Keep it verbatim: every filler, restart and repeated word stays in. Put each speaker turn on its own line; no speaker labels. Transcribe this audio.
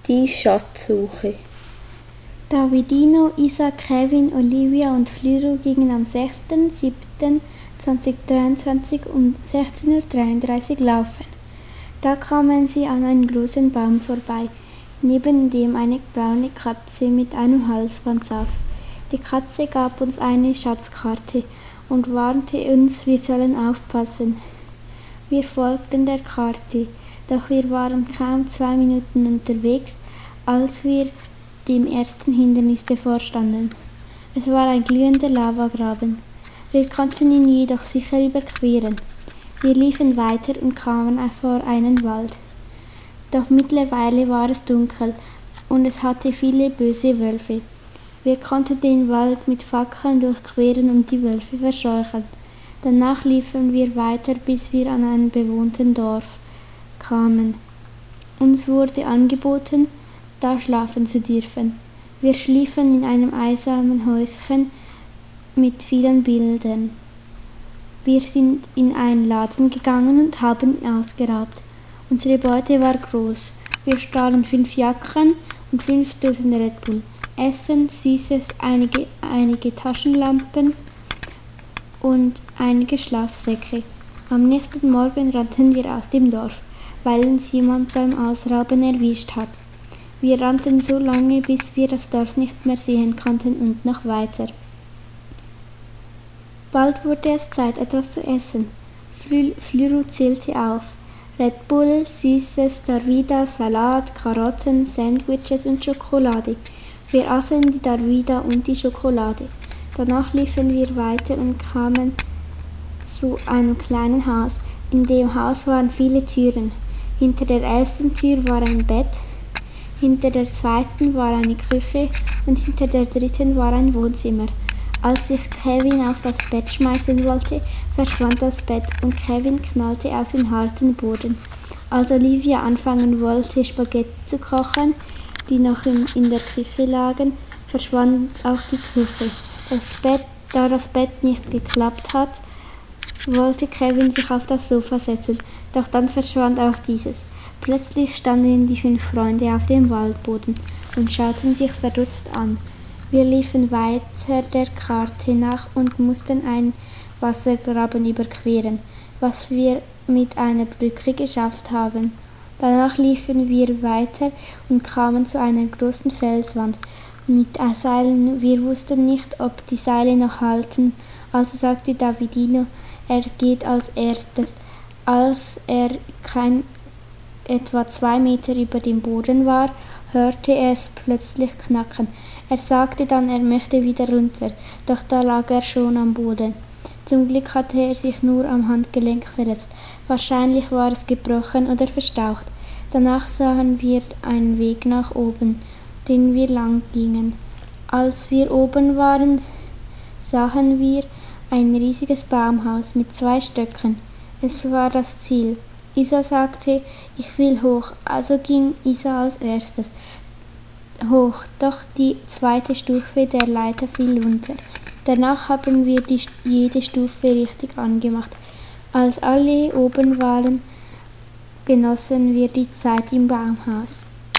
Die Schatzsuche.
Davidino, Isa, Kevin, Olivia und Flyro gingen am sechsten siebten zweitausenddreiundzwanzig um sechzehn Uhr dreiunddreißig laufen. Da kamen sie an einen großen Baum vorbei, neben dem eine braune Katze mit einem Halsband saß. Die Katze gab uns eine Schatzkarte und warnte uns, wir sollen aufpassen. Wir folgten der Karte, doch wir waren kaum zwei Minuten unterwegs, als wir dem ersten Hindernis bevorstanden. Es war ein glühender Lavagraben. Wir konnten ihn jedoch sicher überqueren. Wir liefen weiter und kamen vor einen Wald. Doch mittlerweile war es dunkel und es hatte viele böse Wölfe. Wir konnten den Wald mit Fackeln durchqueren und die Wölfe verscheuchen. Danach liefen wir weiter, bis wir an ein bewohntes Dorf kamen. Uns wurde angeboten, da schlafen zu dürfen. Wir schliefen in einem einsamen Häuschen mit vielen Bildern. Wir sind in einen Laden gegangen und haben ihn ausgeraubt. Unsere Beute war groß. Wir stahlen fünf Jacken und fünf Dosen Red Bull, Essen, Süßes, einige, einige Taschenlampen und einige Schlafsäcke. Am nächsten Morgen rannten wir aus dem Dorf, weil uns jemand beim Ausrauben erwischt hat. Wir rannten so lange, bis wir das Dorf nicht mehr sehen konnten und noch weiter. Bald wurde es Zeit, etwas zu essen. Flyro zählte auf. Red Bull, Süßes, Darvida, Salat, Karotten, Sandwiches und Schokolade. Wir aßen die Darvida und die Schokolade. Danach liefen wir weiter und kamen zu einem kleinen Haus. In dem Haus waren viele Türen. Hinter der ersten Tür war ein Bett, hinter der zweiten war eine Küche und hinter der dritten war ein Wohnzimmer. Als sich Kevin auf das Bett schmeißen wollte, verschwand das Bett und Kevin knallte auf den harten Boden. Als Olivia anfangen wollte, Spaghetti zu kochen, die noch in, in der Küche lagen, verschwand auch die Küche. Das Bett, da das Bett nicht geklappt hat, wollte Kevin sich auf das Sofa setzen, doch dann verschwand auch dieses. Plötzlich standen die fünf Freunde auf dem Waldboden und schauten sich verdutzt an. Wir liefen weiter der Karte nach und mussten einen Wassergraben überqueren, was wir mit einer Brücke geschafft haben. Danach liefen wir weiter und kamen zu einer großen Felswand mit Seilen. Wir wussten nicht, ob die Seile noch halten, also sagte Davidino, er geht als erstes. Als er kein, etwa zwei Meter über dem Boden war, hörte er es plötzlich knacken. Er sagte dann, er möchte wieder runter, doch da lag er schon am Boden. Zum Glück hatte er sich nur am Handgelenk verletzt. Wahrscheinlich war es gebrochen oder verstaucht. Danach sahen wir einen Weg nach oben, den wir lang gingen. Als wir oben waren, sahen wir ein riesiges Baumhaus mit zwei Stöcken. Es war das Ziel. Isa sagte, ich will hoch, also ging Isa als erstes hoch, doch die zweite Stufe der Leiter fiel runter. Danach haben wir die, jede Stufe richtig angemacht. Als alle oben waren, genossen wir die Zeit im Baumhaus.